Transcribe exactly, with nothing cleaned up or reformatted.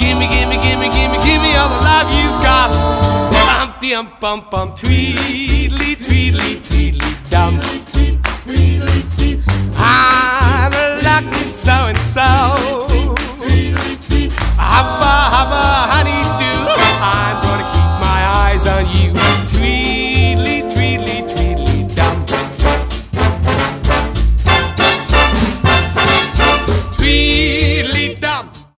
Gimme, gimme, gimme, gimme, gimme all the love you've got. Bum, dum, bum, bum, tweedly